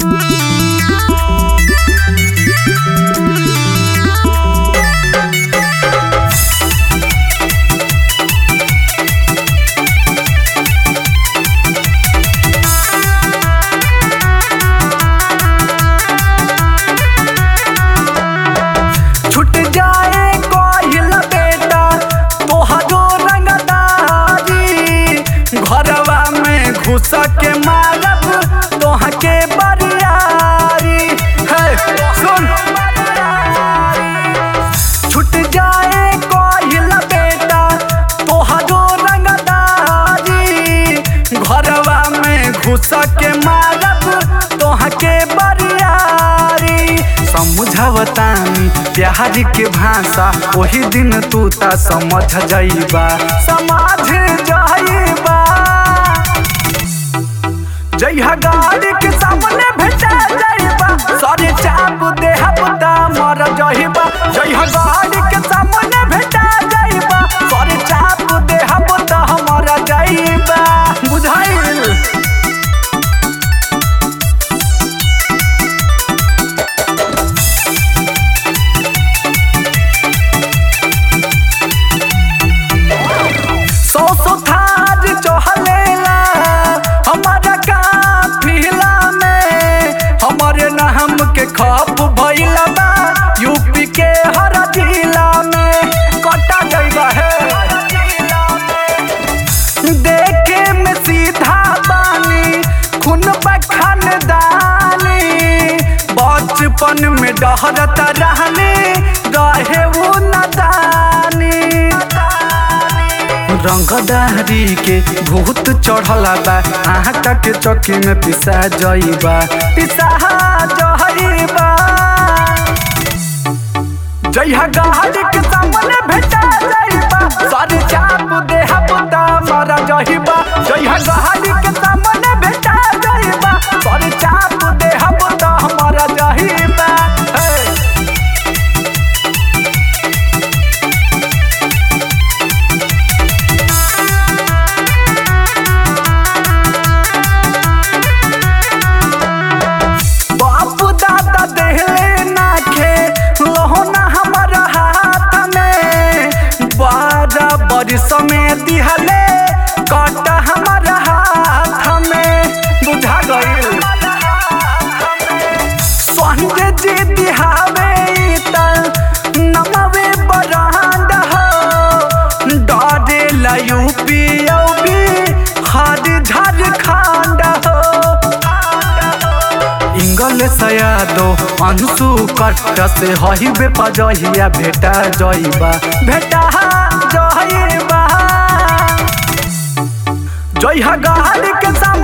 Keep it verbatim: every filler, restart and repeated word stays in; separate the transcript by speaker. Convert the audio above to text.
Speaker 1: के मारब तोहा के बरियारी है सुन छूट जाए कोहिला बेटा तोहरो रंगदारी घरवा में घुस के मारब तोहा के बरियारी समझवतानी प्यार के भाषा वही दिन तू ता समझ जाइबा समझ जाइबा जइहा गाड़ी के सामने भेटा जाइबा सारे चाप देहब ता मर जाइबा जइहा गाड़ी के सामने भेटा जाइबा सारे चाप देहब ता मर जाइबा बुझाइल सौ सौ थाज चहलेला हमारा हमारे नाम के खप भइला बा यूपी के हर जिला में कटा गइबा है देखे में सीधा बानी खून खानदानी बचपन में डहरता रहनी रहे वो नदानी रंगदारी के भूत चढ़ला बा आटा के चौकी में पिसा जाइबा पिसा जाइबा जइहा गाड़ी के सामने भेटा जाइबा सारे चाप देहब ता मर जाइबा जइहा गाड़ी के सामने भेटा जाइबा सारे चाप देहब ता मर जाइबा समय दिहले कट हमारा हाथ में बुझा गइल संजय जी दिहावे त नमवे बरांड हो डरे ला यूपी औबी हर झारखंड हो इंगल सयादो अंशु कट से हईबे पजहिया भेटा जइबा भेटा जइबा जइहा गाड़ी के सामने